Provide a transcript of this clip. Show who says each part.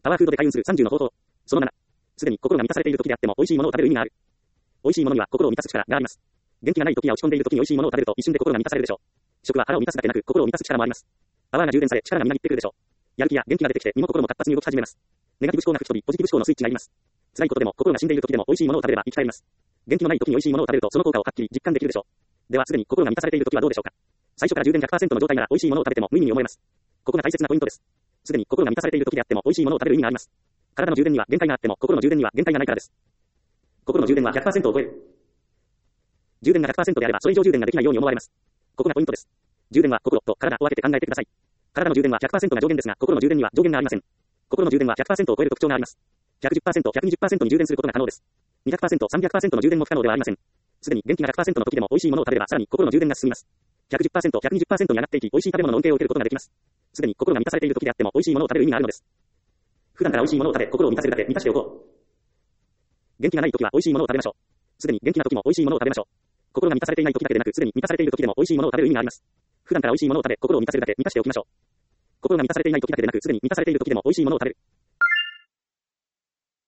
Speaker 1: パワーフードで開運する30の方法。その7。すでに心が満たされている時であっても美味しいものを食べる意味がある。美味しいものには心を満たす力があります。元気がない時や落ち込んでいる時に美味しいものを食べると一瞬で心が満たされるでしょう。食は腹を満たすだけでなく心を満たす力もあります。パワーが充電され力がみなぎってくるでしょう。やる気や元気が出てきて身も心も活発に動き始めます。ネガティブ思考が吹き飛びポジティブ思考のスイッチが入ります。辛いことでも心が死んでいる時でも美味しいものを食べれば生き返ります。元気のない時に美味しいものを食べるとその効果をはっきり実感できるでしょう。ではすでに心が満たされている時はどうでしょうか。最初から充電 100% の状態なら美味しいものを食べても無意味に思えます。ここが大切なポイントです。すでに心が満たされている時であっても美味しいものを食べる意味があります。体の充電には限界があっても心の充電には限界がないからです。心の充電は 100% を超える。充電が 100% であればそれ以上充電ができないように思われます。ここがポイントです。充電は心と体を分けて考えてください。体の充電は 100% が上限ですが心の充電には上限がありません。心の充電は 100% を超える特徴があります。110%、120% に充電することが可能です。200%、300% の充電も不可能ではありません。すでに元気が 100% の時でも美味しいものを食べればさらに心の充電が進みます。110%、120% に上がっていき美味しい食べ物の恩恵を受けることができます。すでに心が満たされている時であっても美味しいものを食べる意味があるのです。普段から美味しいものを食べ心を満たせるだけ満たしておこう。元気がない時は美味しいものを食べましょう。すでに元気な時も美味しいものを食べましょう。心が満たされていない時だけでなくすでに満たされている時でも美味しいものを食べる意味があります。普段から美味しいものを食べ心を満たせるだけ満たしておきましょう。心が満たされていない時だけでなくすでに満たされている時でも美味しいものを食べる。